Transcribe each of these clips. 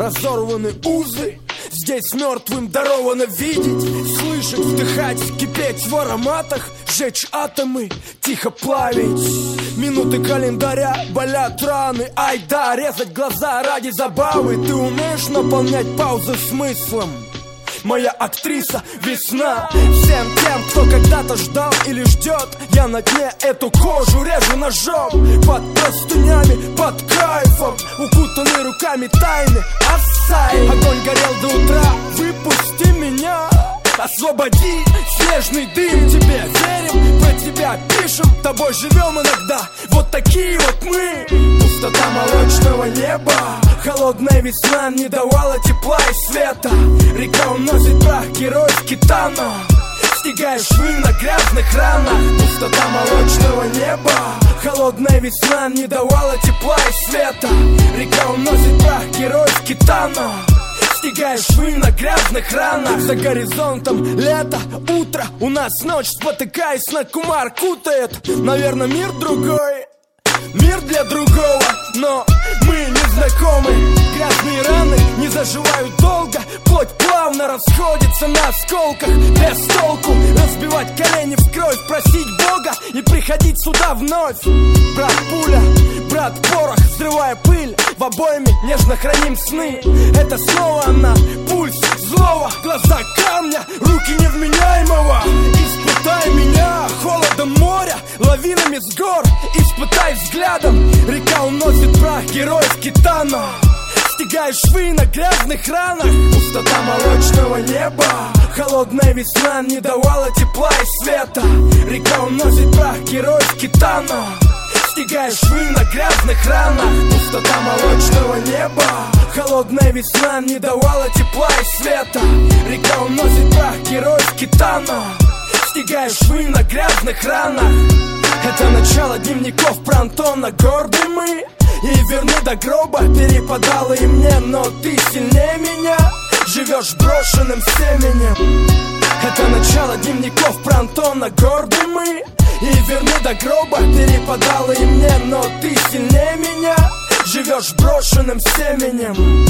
разорваны узы. Здесь мертвым даровано видеть, слышать, вдыхать, кипеть в ароматах, сжечь атомы, тихо плавить. Минуты календаря, болят раны, ай да, резать глаза ради забавы. Ты умеешь наполнять паузы смыслом? Моя актриса весна. Всем тем, кто когда-то ждал или ждет, я на дне эту кожу режу ножом. Под простынями, под кайфом, укутаны руками тайны. Ассай, огонь горел до утра, выпусти меня, освободи снежный дым. Тебе верим, про тебя пишем, тобой живем иногда. Вот такие вот мы. Пустота молочного неба, холодная весна не давала тепла и света. Река уносит прах героев Китана, стягаешь швы на грязных ранах. Пустота молочного неба, холодная весна не давала тепла и света. Река уносит прах героев Китана, стягаешь швы на грязных ранах. За горизонтом лето, утро, у нас ночь, спотыкаясь на кумар кутает. Наверное, мир другой, мир для другого, но мы не знакомы. Грязные раны не заживают долго, плоть плавно расходится на осколках. Без толку разбивать колени в кровь, просить Бога и приходить сюда вновь. Брат пуля, брат порох, взрывая пыль, в обойме нежно храним сны. Это снова она, пульс злого, глаза камня, руки невменяемого. Испытай меня холодом моря, лавинами с гор, испытай взглядом. Река уносит прах героев Китана, стягаешь швы на грязных ранах. Пустота молочного неба, холодная весна не давала тепла и света. Река уносит прах героев Китана, стягаешь швы на грязных ранах. Пустота молочного неба, холодная весна не давала тепла и света. Река уносит прах героев Китана, стягаешь швы на грязных ранах. Это начало дневников про Антона, горды мы и верны до гроба. Перепадало и мне, но ты сильнее меня, живешь брошенным семенем. Это начало дневников про Антона, горды мы и верны до гроба. Перепадало и мне, но ты сильнее меня, живешь брошенным семенем.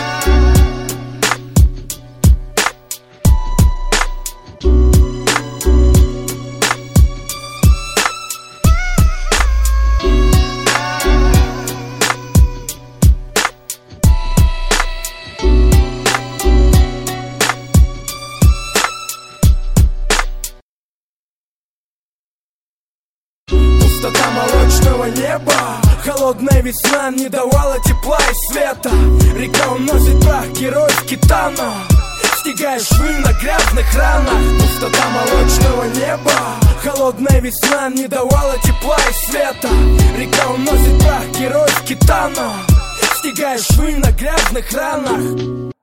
Пустота молочного неба, холодная весна не давала тепла и света. Река уносит прах героев Китана, стягаешь швы на грязных ранах. Пустота молочного неба, холодная весна не давала тепла и света. Река уносит прах героев Китана, стягаешь швы на грязных ранах.